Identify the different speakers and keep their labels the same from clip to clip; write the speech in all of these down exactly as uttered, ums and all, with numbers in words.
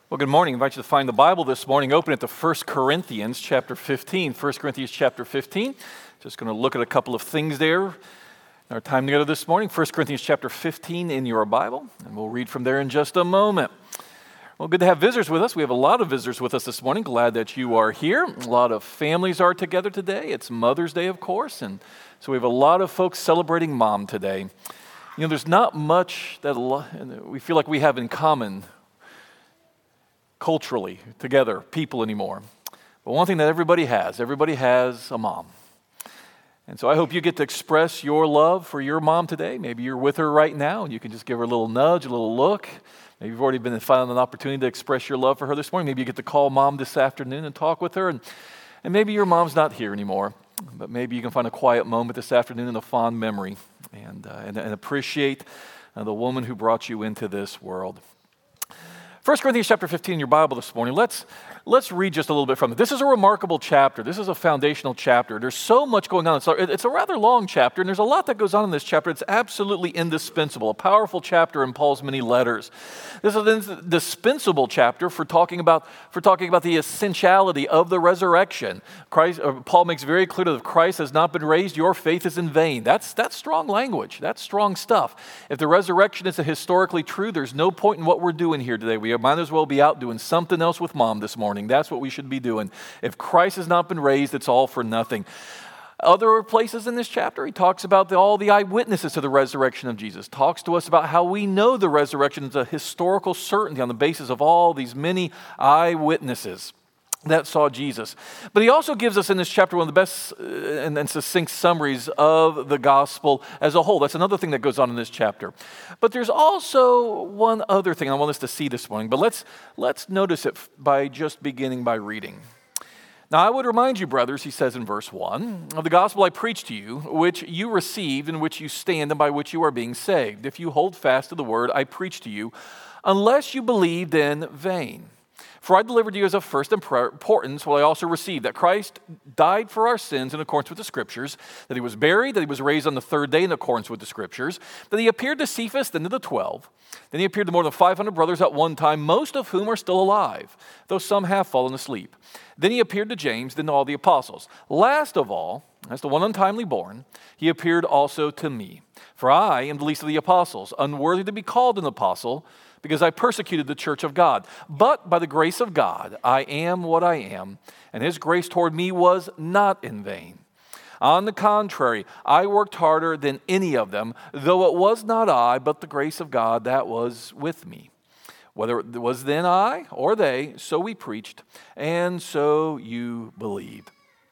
Speaker 1: Well, good morning. I invite you to find the Bible this morning. Open it to First Corinthians chapter fifteen. First Corinthians chapter fifteen. Just going to look at a couple of things there in our time together this morning. First Corinthians chapter fifteen in your Bible, and we'll read from there in just a moment. Well, good to have visitors with us. We have a lot of visitors with us this morning. Glad that you are here. A lot of families are together today. It's Mother's Day, of course, and so we have a lot of folks celebrating Mom today. You know, there's not much that we feel like we have in common culturally together, people anymore. But one thing that everybody has, everybody has a mom. And so I hope you get to express your love for your mom today. Maybe you're with her right now and you can just give her a little nudge, a little look. Maybe you've already been finding an opportunity to express your love for her this morning. Maybe you get to call Mom this afternoon and talk with her. And, and maybe your mom's not here anymore, but maybe you can find a quiet moment this afternoon and a fond memory and, uh, and, and appreciate uh, the woman who brought you into this world. First Corinthians chapter fifteen in your Bible this morning. Let's let's read just a little bit from it. This is a remarkable chapter. This is a foundational chapter. There's so much going on. It's a, it's a rather long chapter, and there's a lot that goes on in this chapter. It's absolutely indispensable, a powerful chapter in Paul's many letters. This is an indispensable chapter for talking about for talking about the essentiality of the resurrection. Christ, uh, Paul makes very clear that if Christ has not been raised, your faith is in vain. That's that's strong language. That's strong stuff. If the resurrection is historically true, there's no point in what we're doing here today. We might as well be out doing something else with Mom this morning. That's what we should be doing. If Christ has not been raised, it's all for nothing. Other places in this chapter, he talks about the, all the eyewitnesses to the resurrection of Jesus. Talks to us about how we know the resurrection is a historical certainty on the basis of all these many eyewitnesses that saw Jesus. But he also gives us in this chapter one of the best uh, and, and succinct summaries of the gospel as a whole. That's another thing that goes on in this chapter. But there's also one other thing I want us to see this morning, but let's let's notice it by just beginning by reading. Now I would remind you, brothers, he says in verse one, of the gospel I preached to you, which you received, in which you stand, and by which you are being saved, if you hold fast to the word I preached to you, unless you believed in vain. For I delivered to you as of first importance what I also received, that Christ died for our sins in accordance with the Scriptures, that he was buried, that he was raised on the third day in accordance with the Scriptures, that he appeared to Cephas, then to the twelve. Then he appeared to more than five hundred brothers at one time, most of whom are still alive, though some have fallen asleep. Then he appeared to James, then to all the apostles. Last of all, as the one untimely born, he appeared also to me. For I am the least of the apostles, unworthy to be called an apostle, because I persecuted the church of God. But by the grace of God, I am what I am, and his grace toward me was not in vain. On the contrary, I worked harder than any of them, though it was not I, but the grace of God that was with me. Whether it was then I or they, so we preached, and so you believed.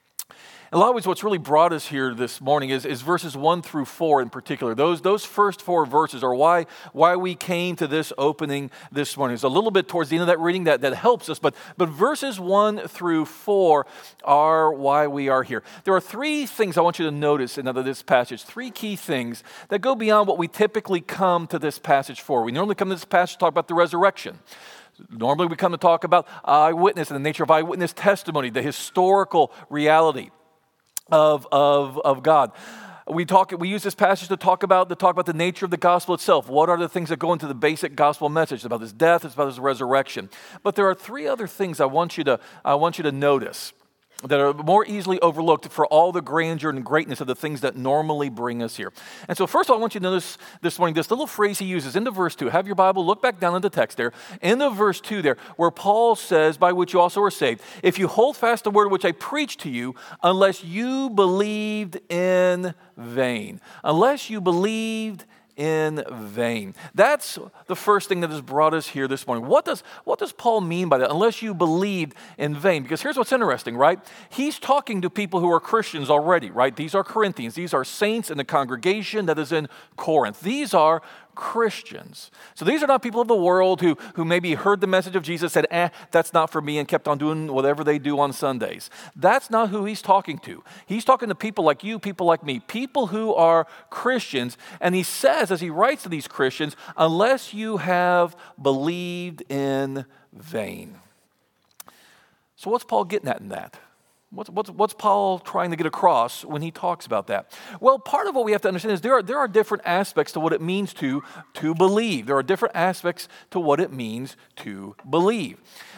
Speaker 1: A lot of ways, what's really brought us here this morning is, is verses one through four in particular. Those, those first four verses are why, why we came to this opening this morning. It's a little bit towards the end of that reading that, that helps us, but, but verses one through four are why we are here. There are three things I want you to notice in this passage, three key things that go beyond what we typically come to this passage for. We normally come to this passage to talk about the resurrection. Normally we come to talk about eyewitness and the nature of eyewitness testimony, the historical reality Of, of, of God. We talk. We use this passage to talk about to talk about the nature of the gospel itself. What are the things that go into the basic gospel message? It's about his death. It's about his resurrection. But there are three other things I want you to I want you to notice that are more easily overlooked for all the grandeur and greatness of the things that normally bring us here. And so first of all, I want you to notice this morning this little phrase he uses into verse two. Have your Bible, look back down in the text there, into verse two there, where Paul says, by which you also are saved, if you hold fast the word which I preached to you, unless you believed in vain. Unless you believed in vain. That's the first thing that has brought us here this morning. What does, what does Paul mean by that? Unless you believed in vain. Because here's what's interesting, right? He's talking to people who are Christians already, right? These are Corinthians. These are saints in the congregation that is in Corinth. These are Christians. So these are not people of the world who, who maybe heard the message of Jesus, said, eh, that's not for me, and kept on doing whatever they do on Sundays. That's not who he's talking to. He's talking to people like you, people like me, people who are Christians. And he says, as he writes to these Christians, unless you have believed in vain. So what's Paul getting at in that? What's, what's, what's Paul trying to get across when he talks about that? Well, part of what we have to understand is there are, there are different aspects to what it means to, to believe. There are different aspects to what it means to believe.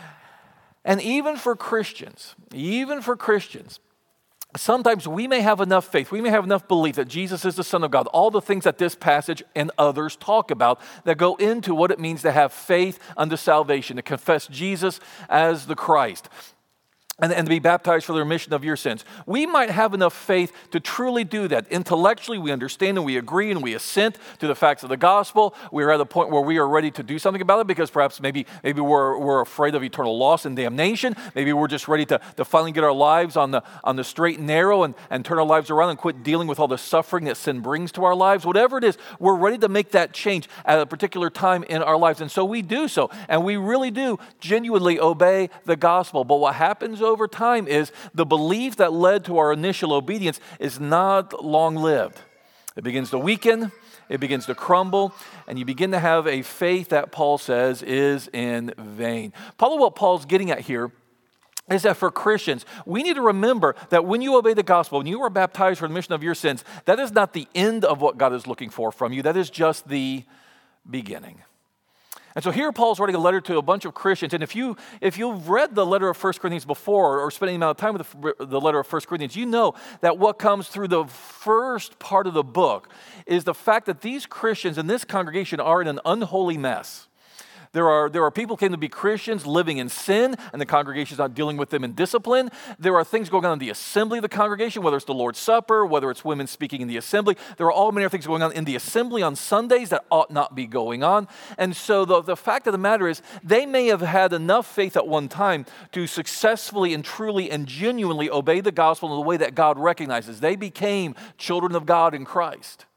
Speaker 1: And even for Christians, even for Christians, sometimes we may have enough faith, we may have enough belief that Jesus is the Son of God, all the things that this passage and others talk about that go into what it means to have faith unto salvation, to confess Jesus as the Christ. And, and to be baptized for the remission of your sins. We might have enough faith to truly do that. Intellectually, we understand and we agree and we assent to the facts of the gospel. We're at a point where we are ready to do something about it because perhaps maybe, maybe we're, we're afraid of eternal loss and damnation. Maybe we're just ready to, to finally get our lives on the, on the straight and narrow and, and turn our lives around and quit dealing with all the suffering that sin brings to our lives. Whatever it is, we're ready to make that change at a particular time in our lives. And so we do so. And we really do genuinely obey the gospel. But what happens over time is the belief that led to our initial obedience is not long-lived. It begins to weaken, it begins to crumble, and you begin to have a faith that Paul says is in vain. Probably what Paul's getting at here is that for Christians, we need to remember that when you obey the gospel, when you are baptized for the remission of your sins, that is not the end of what God is looking for from you. That is just the beginning. And so here Paul's writing a letter to a bunch of Christians. And if, you, if you've read the letter of First Corinthians before or spent any amount of time with the, the letter of First Corinthians, you know that what comes through the first part of the book is the fact that these Christians in this congregation are in an unholy mess. There are, there are people who claim to be Christians living in sin, and the congregation is not dealing with them in discipline. There are things going on in the assembly of the congregation, whether it's the Lord's Supper, whether it's women speaking in the assembly. There are all manner of things going on in the assembly on Sundays that ought not be going on. And so the, the fact of the matter is, they may have had enough faith at one time to successfully and truly and genuinely obey the gospel in the way that God recognizes. They became children of God in Christ.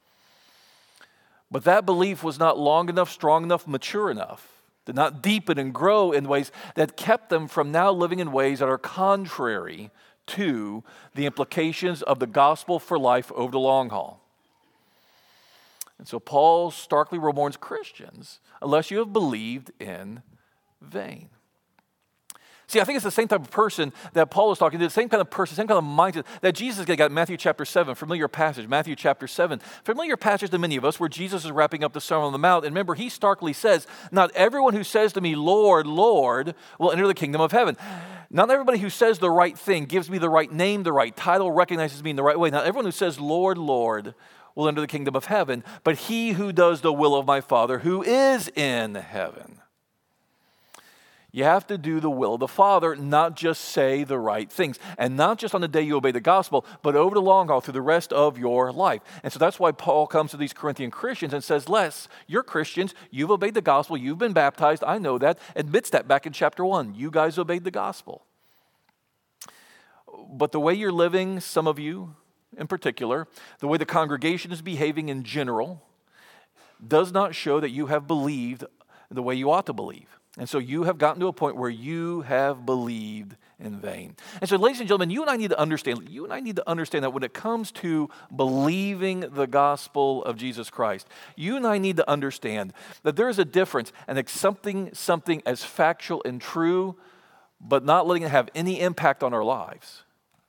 Speaker 1: But that belief was not long enough, strong enough, mature enough, did not deepen and grow in ways that kept them from now living in ways that are contrary to the implications of the gospel for life over the long haul. And so Paul starkly warns Christians, unless you have believed in vain. See, I think it's the same type of person that Paul was talking to, the same kind of person, same kind of mindset that Jesus got in Matthew chapter seven, familiar passage, Matthew chapter seven, familiar passage to many of us where Jesus is wrapping up the Sermon on the Mount. And remember, he starkly says, not everyone who says to me, Lord, Lord, will enter the kingdom of heaven. Not everybody who says the right thing, gives me the right name, the right title, recognizes me in the right way. Not everyone who says, Lord, Lord, will enter the kingdom of heaven, but he who does the will of my Father who is in heaven. You have to do the will of the Father, not just say the right things. And not just on the day you obey the gospel, but over the long haul through the rest of your life. And so that's why Paul comes to these Corinthian Christians and says, Les, you're Christians, you've obeyed the gospel, you've been baptized, I know that. Admits that back in chapter one. You guys obeyed the gospel. But the way you're living, some of you in particular, the way the congregation is behaving in general, does not show that you have believed the way you ought to believe. And so you have gotten to a point where you have believed in vain. And so, ladies and gentlemen, you and I need to understand, you and I need to understand that when it comes to believing the gospel of Jesus Christ, you and I need to understand that there is a difference in accepting something as factual and true, but not letting it have any impact on our lives.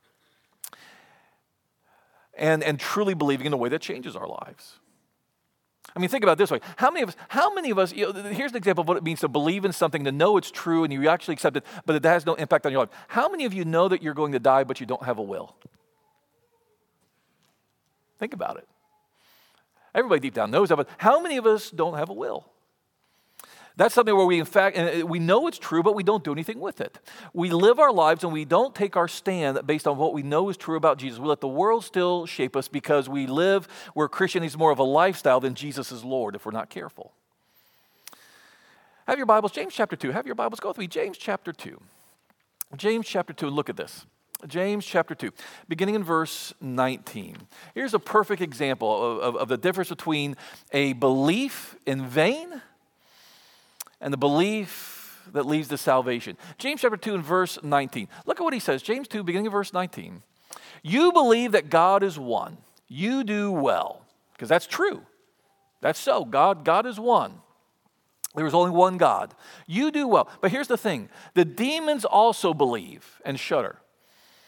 Speaker 1: And, and truly believing in a way that changes our lives. I mean, think about it this way. How many of us, how many of us, you know, here's an example of what it means to believe in something, to know it's true, and you actually accept it, but it has no impact on your life. How many of you know that you're going to die, but you don't have a will? Think about it. Everybody deep down knows that, but how many of us don't have a will? That's something where we, in fact, we know it's true, but we don't do anything with it. We live our lives and we don't take our stand based on what we know is true about Jesus. We let the world still shape us because we live where Christianity is more of a lifestyle than Jesus is Lord if we're not careful. Have your Bibles, James chapter two. Have your Bibles, go with me, James chapter two. James chapter two, and look at this. James chapter two, beginning in verse nineteen. Here's a perfect example of, of, of the difference between a belief in vain and the belief that leads to salvation. James chapter two and verse nineteen. Look at what he says. James two, beginning of verse nineteen. You believe that God is one. You do well. Because that's true. That's so. God, God is one. There is only one God. You do well. But here's the thing. The demons also believe and shudder.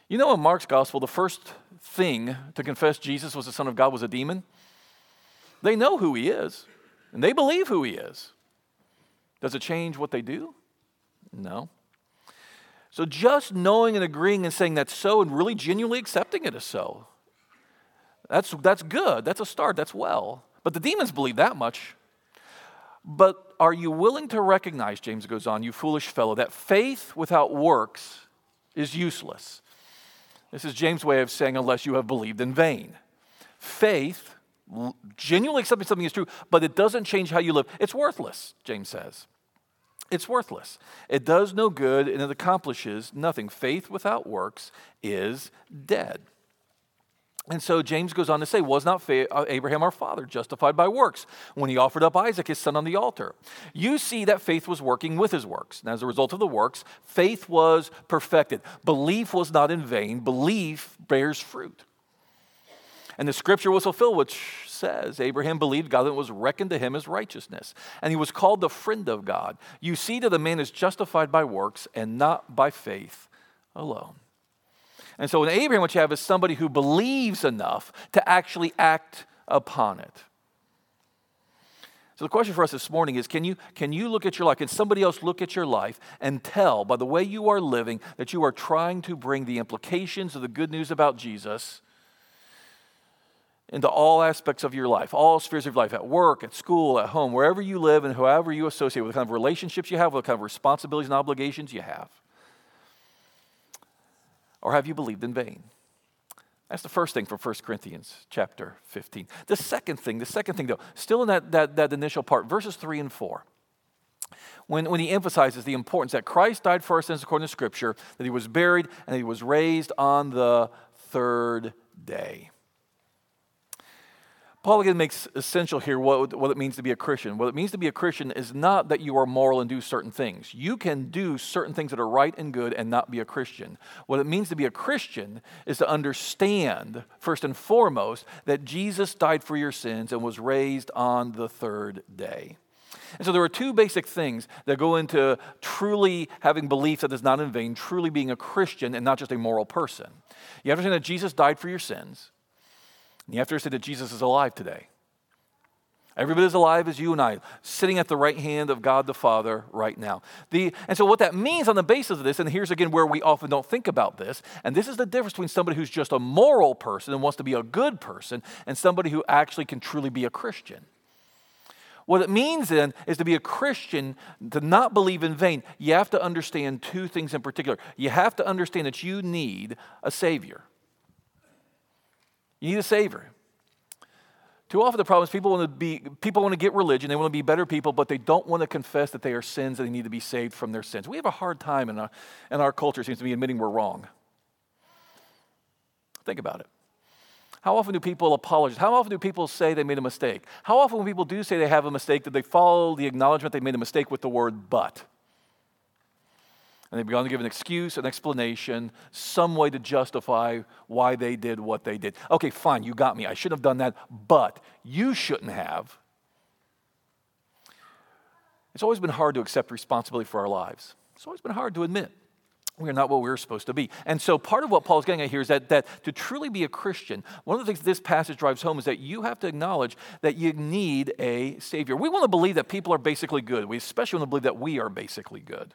Speaker 1: You know, in Mark's gospel, the first thing to confess Jesus was the Son of God was a demon. They know who he is, and they believe who he is. Does it change what they do? No. So just knowing and agreeing and saying that's so and really genuinely accepting it as so, that's, that's good. That's a start. That's well. But the demons believe that much. But are you willing to recognize, James goes on, you foolish fellow, that faith without works is useless? This is James' way of saying unless you have believed in vain. Faith, genuinely accepting something is true, but it doesn't change how you live. It's worthless, James says. It's worthless. It does no good and it accomplishes nothing. Faith without works is dead. And so James goes on to say, was not Abraham our father justified by works when he offered up Isaac his son on the altar? You see that faith was working with his works. And as a result of the works, faith was perfected. Belief was not in vain. Belief bears fruit. And the scripture was fulfilled, which says, Abraham believed God, and it was reckoned to him as righteousness. And he was called the friend of God. You see that the man is justified by works and not by faith alone. And so in Abraham, what you have is somebody who believes enough to actually act upon it. So the question for us this morning is, can you, can you look at your life, can somebody else look at your life and tell by the way you are living that you are trying to bring the implications of the good news about Jesus into all aspects of your life, all spheres of your life, at work, at school, at home, wherever you live and whoever you associate with, the kind of relationships you have, what kind of responsibilities and obligations you have? Or have you believed in vain? That's the first thing from First Corinthians chapter fifteen. The second thing, the second thing though, still in that, that, that initial part, verses three and four, when, when he emphasizes the importance that Christ died for our sins according to Scripture, that he was buried, and that he was raised on the third day. Paul again makes essential here what, what it means to be a Christian. What it means to be a Christian is not that you are moral and do certain things. You can do certain things that are right and good and not be a Christian. What it means to be a Christian is to understand, first and foremost, that Jesus died for your sins and was raised on the third day. And so there are two basic things that go into truly having belief that is not in vain, truly being a Christian and not just a moral person. You have to understand that Jesus died for your sins. You have to understand that Jesus is alive today. Everybody is alive as you and I, sitting at the right hand of God the Father right now. The, and so what that means on the basis of this, and here's again where we often don't think about this, and this is the difference between somebody who's just a moral person and wants to be a good person and somebody who actually can truly be a Christian. What it means then is to be a Christian, to not believe in vain. You have to understand two things in particular. You have to understand that you need a Savior. You need a Savior. Too often the problem is people want to be people want to get religion, they want to be better people, but they don't want to confess that they are sins and they need to be saved from their sins. We have a hard time in our, in our culture, it seems to be, admitting we're wrong. Think about it. How often do people apologize? How often do people say they made a mistake? How often when people do say they have a mistake, do they follow the acknowledgement they made a mistake with the word but? And they've begun to give an excuse, an explanation, some way to justify why they did what they did. Okay, fine, you got me. I shouldn't have done that, but you shouldn't have. It's always been hard to accept responsibility for our lives. It's always been hard to admit we are not what we're supposed to be. And so part of what Paul's getting at here is that, that to truly be a Christian, one of the things this passage drives home is that you have to acknowledge that you need a Savior. We want to believe that people are basically good. We especially want to believe that we are basically good.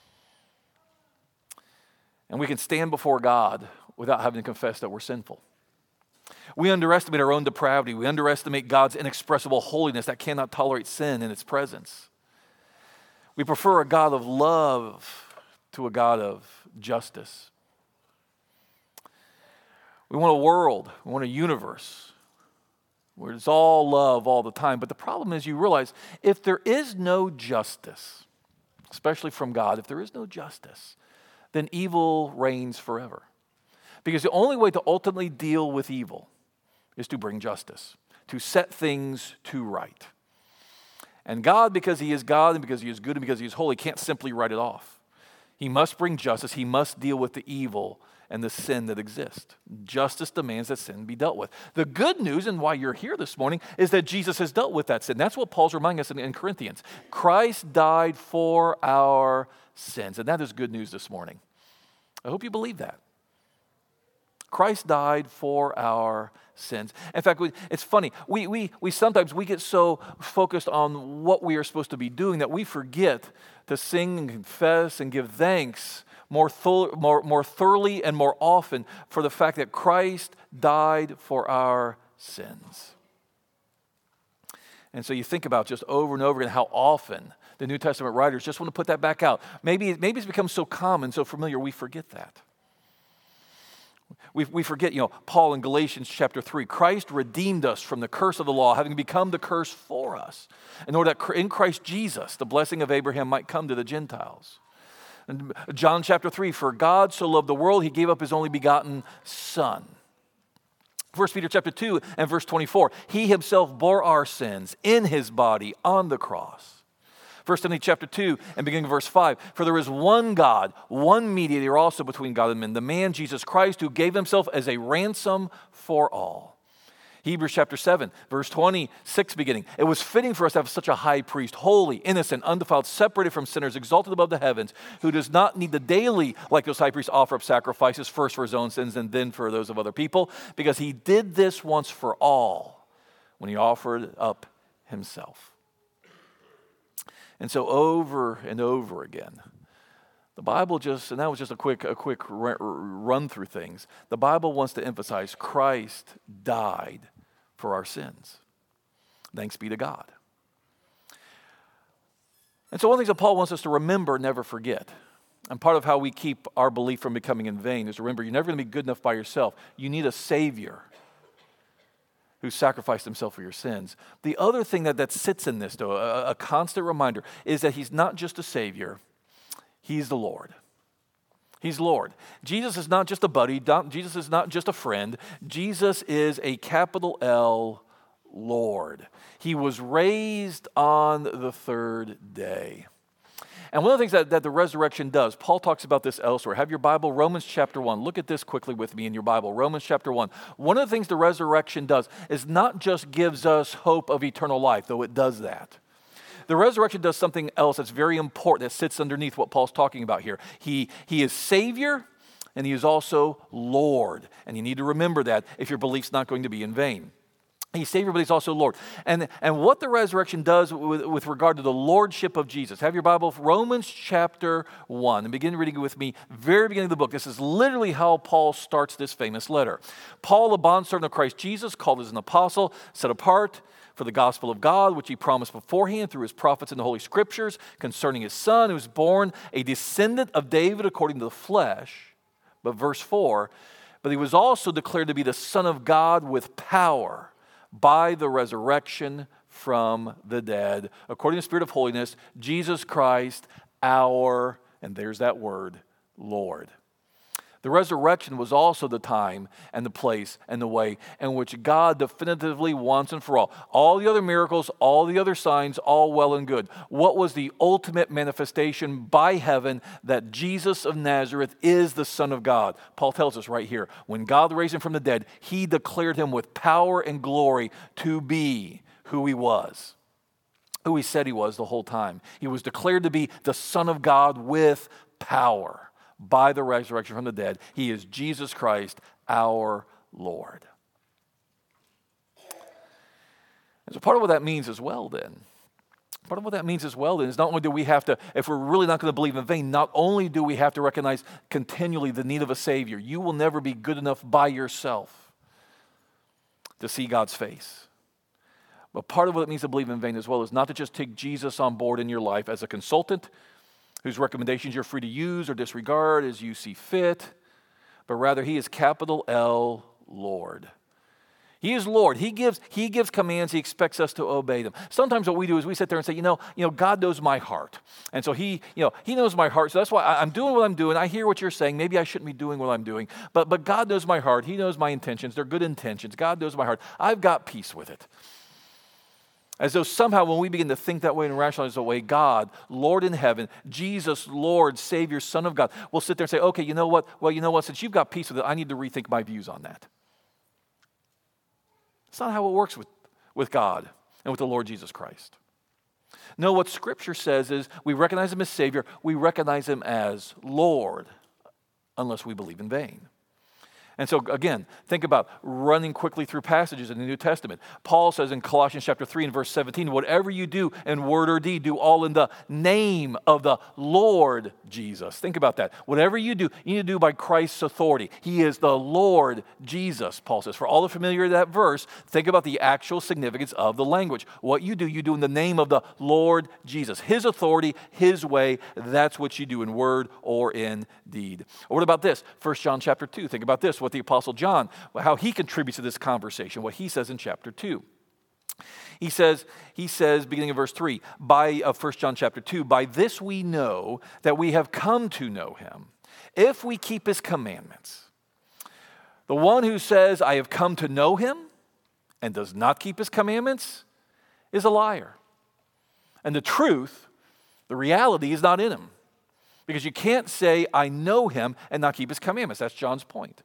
Speaker 1: And we can stand before God without having to confess that we're sinful. We underestimate our own depravity. We underestimate God's inexpressible holiness that cannot tolerate sin in its presence. We prefer a God of love to a God of justice. We want a world, we want a universe where it's all love all the time. But the problem is you realize if there is no justice, especially from God, if there is no justice, then evil reigns forever. Because the only way to ultimately deal with evil is to bring justice, to set things to right. And God, because he is God and because he is good and because he is holy, can't simply write it off. He must bring justice. He must deal with the evil and the sin that exists. Justice demands that sin be dealt with. The good news, and why you're here this morning, is that Jesus has dealt with that sin. That's what Paul's reminding us in, in Corinthians. Christ died for our sins. And that is good news this morning. I hope you believe that. Christ died for our sins. In fact, we, it's funny. We, we, we sometimes we get so focused on what we are supposed to be doing that we forget to sing and confess and give thanks more, th- more, more thoroughly and more often for the fact that Christ died for our sins. And so you think about just over and over again how often the New Testament writers just want to put that back out. Maybe, maybe it's become so common, so familiar, we forget that. We, we forget, you know, Paul in Galatians chapter three, Christ redeemed us from the curse of the law, having become the curse for us, in order that in Christ Jesus, the blessing of Abraham might come to the Gentiles. And John chapter three, for God so loved the world, he gave up his only begotten Son. First Peter chapter two and verse twenty-four, he himself bore our sins in his body on the cross. First Timothy chapter two and beginning of verse five, for there is one God, one mediator also between God and men, the man Jesus Christ, who gave himself as a ransom for all. Hebrews chapter seven, verse twenty-six beginning, it was fitting for us to have such a high priest, holy, innocent, undefiled, separated from sinners, exalted above the heavens, who does not need to daily, like those high priests, offer up sacrifices, first for his own sins and then for those of other people, because he did this once for all when he offered up himself. And so over and over again, the Bible just, and that was just a quick, a quick run through things. The Bible wants to emphasize Christ died for our sins. Thanks be to God. And so one of the things that Paul wants us to remember, never forget, and part of how we keep our belief from becoming in vain is remember, you're never going to be good enough by yourself. You need a Savior who sacrificed himself for your sins. The other thing that, that sits in this, though, a, a constant reminder, is that he's not just a Savior, he's the Lord. He's Lord. Jesus is not just a buddy. Jesus is not just a friend. Jesus is a capital L Lord. He was raised on the third day. And one of the things that, that the resurrection does, Paul talks about this elsewhere. Have your Bible, Romans chapter one. Look at this quickly with me in your Bible, Romans chapter one. One of the things the resurrection does is not just gives us hope of eternal life, though it does that. The resurrection does something else that's very important that sits underneath what Paul's talking about here. He, he is Savior and he is also Lord. And you need to remember that if your belief's not going to be in vain. He's Savior, but he's also Lord. And, and what the resurrection does with, with regard to the Lordship of Jesus. Have your Bible, Romans chapter one, and begin reading with me, very beginning of the book. This is literally how Paul starts this famous letter. Paul, a bondservant of Christ Jesus, called as an apostle, set apart for the gospel of God, which he promised beforehand through his prophets in the Holy Scriptures, concerning his Son, who was born a descendant of David according to the flesh. But verse four, but he was also declared to be the Son of God with power, by the resurrection from the dead, according to the Spirit of holiness, Jesus Christ, our, and there's that word, Lord. The resurrection was also the time and the place and the way in which God definitively once and for all. All the other miracles, all the other signs, all well and good. What was the ultimate manifestation by heaven that Jesus of Nazareth is the Son of God? Paul tells us right here, when God raised him from the dead, he declared him with power and glory to be who he was, who he said he was the whole time. He was declared to be the Son of God with power. By the resurrection from the dead, he is Jesus Christ, our Lord. And so part of what that means as well then, part of what that means as well then is not only do we have to, if we're really not going to believe in vain, not only do we have to recognize continually the need of a Savior. You will never be good enough by yourself to see God's face. But part of what it means to believe in vain as well is not to just take Jesus on board in your life as a consultant, whose recommendations you're free to use or disregard as you see fit, but rather he is capital L, Lord. He is Lord. He gives, he gives commands. He expects us to obey them. Sometimes what we do is we sit there and say, you know, you know, God knows my heart. And so he, you know, he knows my heart. So that's why I, I'm doing what I'm doing. I hear what you're saying. Maybe I shouldn't be doing what I'm doing. But, but God knows my heart. He knows my intentions. They're good intentions. God knows my heart. I've got peace with it. As though somehow when we begin to think that way and rationalize that way, God, Lord in heaven, Jesus, Lord, Savior, Son of God, we'll sit there and say, okay, you know what? Well, you know what? Since you've got peace with it, I need to rethink my views on that. It's not how it works with, with God and with the Lord Jesus Christ. No, what Scripture says is we recognize him as Savior, we recognize him as Lord, unless we believe in vain. And so again, think about running quickly through passages in the New Testament. Paul says in Colossians chapter three and verse seventeen, whatever you do in word or deed, do all in the name of the Lord Jesus. Think about that. Whatever you do, you need to do by Christ's authority. He is the Lord Jesus, Paul says. For all the familiar to that verse, think about the actual significance of the language. What you do, you do in the name of the Lord Jesus. His authority, his way, that's what you do in word or in deed. Or what about this? First John chapter two. Think about this. What the Apostle John, how he contributes to this conversation, what he says in chapter two. He says, he says, beginning of verse three, by of First John chapter two, by this we know that we have come to know him, if we keep his commandments. The one who says, I have come to know him, and does not keep his commandments, is a liar. And the truth, the reality, is not in him. Because you can't say, I know him, and not keep his commandments. That's John's point.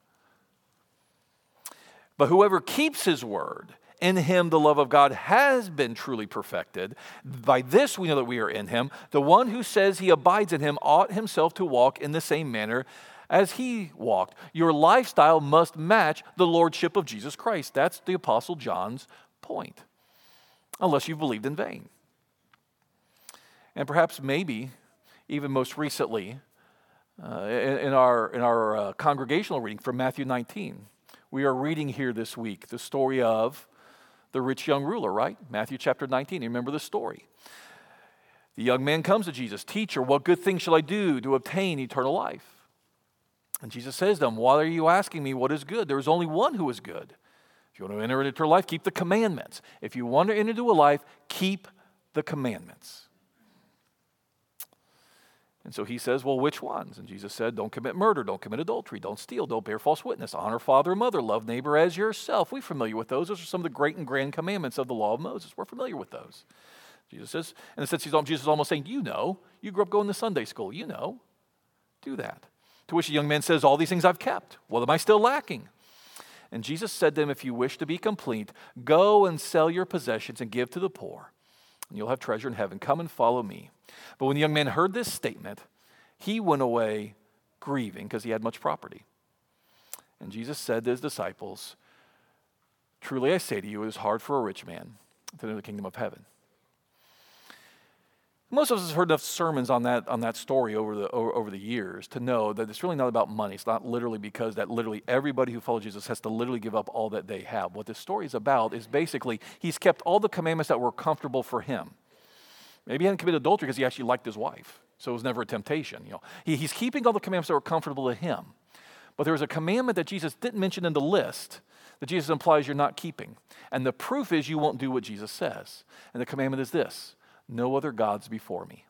Speaker 1: But whoever keeps his word, in him the love of God has been truly perfected. By this we know that we are in him. The one who says he abides in him ought himself to walk in the same manner as he walked. Your lifestyle must match the lordship of Jesus Christ. That's the Apostle John's point. Unless you've believed in vain. And perhaps maybe, even most recently, uh, in, in our, in our uh, congregational reading from Matthew nineteen, we are reading here this week the story of the rich young ruler, right? Matthew chapter nineteen. You remember the story. The young man comes to Jesus. Teacher, what good thing shall I do to obtain eternal life? And Jesus says to him, why are you asking me what is good? There is only one who is good. If you want to enter into eternal life, keep the commandments. If you want to enter into a life, keep the commandments. And so he says, well, which ones? And Jesus said, don't commit murder, don't commit adultery, don't steal, don't bear false witness, honor father and mother, love neighbor as yourself. We're familiar with those. Those are some of the great and grand commandments of the law of Moses. We're familiar with those. Jesus says, in a sense, he's, Jesus is almost saying, you know, you grew up going to Sunday school, you know, do that. To which the young man says, all these things I've kept. What am I still lacking? And Jesus said to him, if you wish to be complete, go and sell your possessions and give to the poor, and you'll have treasure in heaven. Come and follow me. But when the young man heard this statement, he went away grieving because he had much property. And Jesus said to his disciples, truly I say to you, it is hard for a rich man to enter the kingdom of heaven. Most of us have heard enough sermons on that, on that story over the, over, over the years to know that it's really not about money. It's not literally because that literally everybody who follows Jesus has to literally give up all that they have. What this story is about is basically he's kept all the commandments that were comfortable for him. Maybe he hadn't committed adultery because he actually liked his wife, so it was never a temptation. You know, he, he's keeping all the commandments that were comfortable to him. But there was a commandment that Jesus didn't mention in the list that Jesus implies you're not keeping. And the proof is you won't do what Jesus says. And the commandment is this: no other gods before me.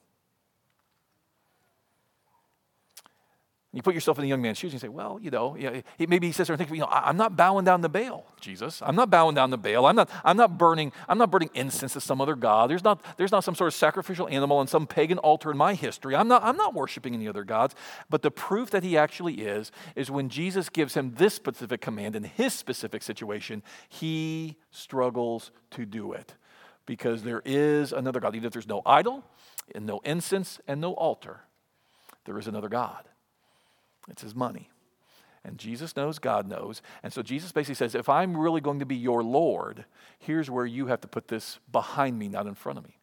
Speaker 1: You put yourself in the young man's shoes and you say, well, you know, you know he, maybe he says there and thinks, you know, I'm not bowing down to Baal, Jesus. I'm not bowing down to Baal. I'm not, I'm not burning, I'm not burning incense to some other god. There's not, there's not some sort of sacrificial animal on some pagan altar in my history. I'm not, I'm not worshiping any other gods. But the proof that he actually is, is when Jesus gives him this specific command in his specific situation, he struggles to do it. Because there is another God. Even if there's no idol, and no incense, and no altar, there is another God. It's his money. And Jesus knows, God knows. And so Jesus basically says, if I'm really going to be your Lord, here's where you have to put this behind me, not in front of me.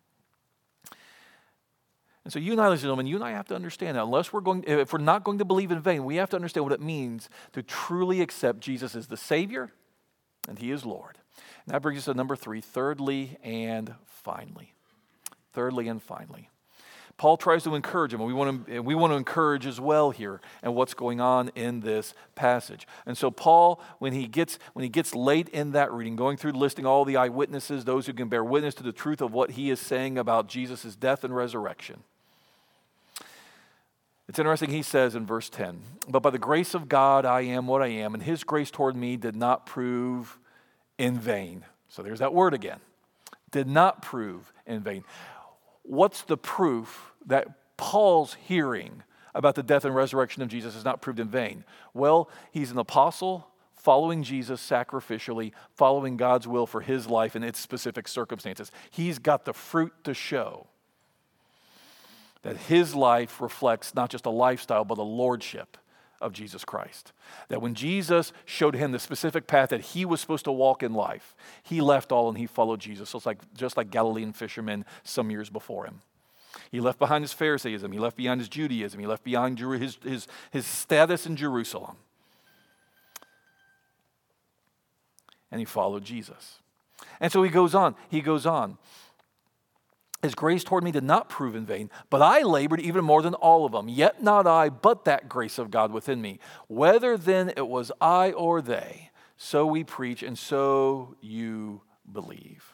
Speaker 1: And so you and I, ladies and gentlemen, you and I have to understand that unless we're going, if we're not going to believe in vain, we have to understand what it means to truly accept Jesus as the Savior and he is Lord. And that brings us to number three, thirdly and finally. Thirdly and finally. Paul tries to encourage him, and we want to, we want to encourage as well here and what's going on in this passage. And so Paul, when he gets when he gets late in that reading, going through listing all the eyewitnesses, those who can bear witness to the truth of what he is saying about Jesus' death and resurrection. It's interesting, he says in verse ten, but by the grace of God I am what I am, and his grace toward me did not prove in vain. So there's that word again. Did not prove in vain. What's the proof that Paul's hearing about the death and resurrection of Jesus is not proved in vain? Well, he's an apostle following Jesus sacrificially, following God's will for his life in its specific circumstances. He's got the fruit to show that his life reflects not just a lifestyle, but a lordship of Jesus Christ. That when Jesus showed him the specific path that he was supposed to walk in life, he left all and he followed Jesus. So it's like, just like Galilean fishermen some years before him. He left behind his Pharisaism. He left behind his Judaism. He left behind his, his, his status in Jerusalem. And he followed Jesus. And so he goes on. He goes on. His grace toward me did not prove in vain, but I labored even more than all of them. Yet not I, but that grace of God within me. Whether then it was I or they, so we preach, and so you believe.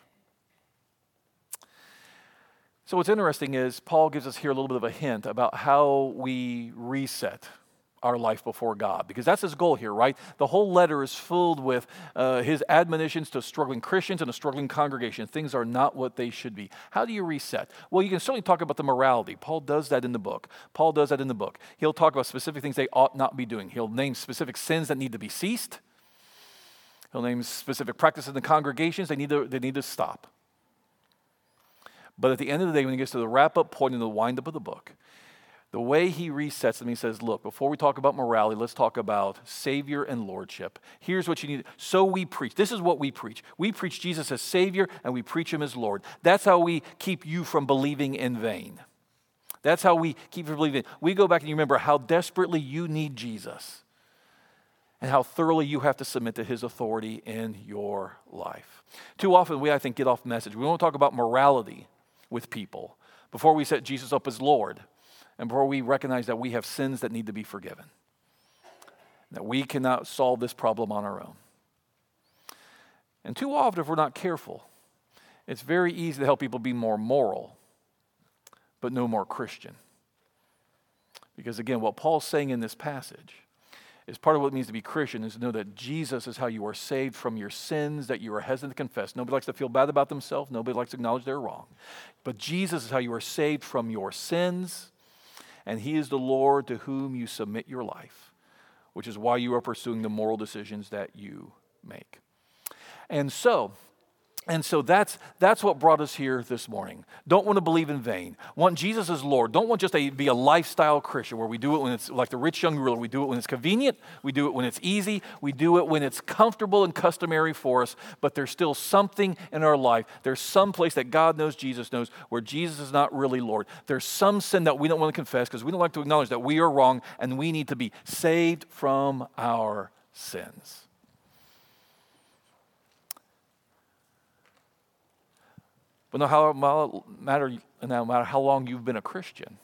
Speaker 1: So what's interesting is Paul gives us here a little bit of a hint about how we reset our life before God, because that's his goal here, right? The whole letter is filled with uh, his admonitions to struggling Christians and a struggling congregation. Things are not what they should be. How do you reset? Well, you can certainly talk about the morality. Paul does that in the book. Paul does that in the book. He'll talk about specific things they ought not be doing. He'll name specific sins that need to be ceased. He'll name specific practices in the congregations they need to, they need to stop. But at the end of the day, when he gets to the wrap-up point and the wind-up of the book, the way he resets them, he says, look, before we talk about morality, let's talk about Savior and Lordship. Here's what you need. So we preach. This is what we preach. We preach Jesus as Savior, and we preach him as Lord. That's how we keep you from believing in vain. That's how we keep you from believing. We go back and you remember how desperately you need Jesus and how thoroughly you have to submit to his authority in your life. Too often we, I think, get off message. We want to talk about morality with people before we set Jesus up as Lord. And before we recognize that we have sins that need to be forgiven, that we cannot solve this problem on our own. And too often, if we're not careful, it's very easy to help people be more moral, but no more Christian. Because again, what Paul's saying in this passage is part of what it means to be Christian is to know that Jesus is how you are saved from your sins that you are hesitant to confess. Nobody likes to feel bad about themselves. Nobody likes to acknowledge they're wrong. But Jesus is how you are saved from your sins. And he is the Lord to whom you submit your life, which is why you are pursuing the moral decisions that you make. And so, and so that's that's what brought us here this morning. Don't want to believe in vain. Want Jesus as Lord. Don't want just to be a lifestyle Christian where we do it when it's like the rich young ruler. We do it when it's convenient. We do it when it's easy. We do it when it's comfortable and customary for us. But there's still something in our life. There's some place that God knows, Jesus knows, where Jesus is not really Lord. There's some sin that we don't want to confess because we don't like to acknowledge that we are wrong and we need to be saved from our sins. But no matter, no matter how long you've been a Christian,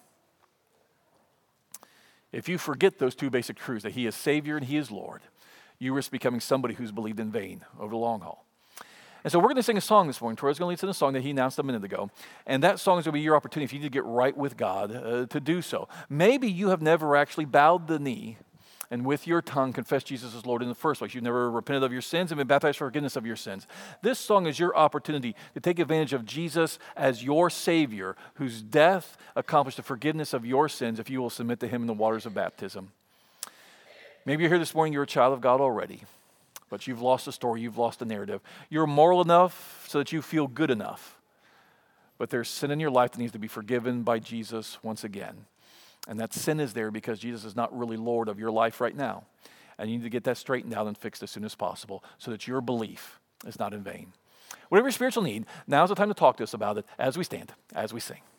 Speaker 1: if you forget those two basic truths, that he is Savior and he is Lord, you risk becoming somebody who's believed in vain over the long haul. And so we're going to sing a song this morning. Troy's going to lead us in a song that he announced a minute ago. And that song is going to be your opportunity if you need to get right with God uh, to do so. Maybe you have never actually bowed the knee and with your tongue confess Jesus as Lord in the first place. You've never repented of your sins and been baptized for forgiveness of your sins. This song is your opportunity to take advantage of Jesus as your Savior, whose death accomplished the forgiveness of your sins if you will submit to him in the waters of baptism. Maybe you're here this morning, you're a child of God already, but you've lost the story, you've lost the narrative. You're moral enough so that you feel good enough, but there's sin in your life that needs to be forgiven by Jesus once again. And that sin is there because Jesus is not really Lord of your life right now. And you need to get that straightened out and fixed as soon as possible so that your belief is not in vain. Whatever your spiritual need, now's the time to talk to us about it as we stand, as we sing.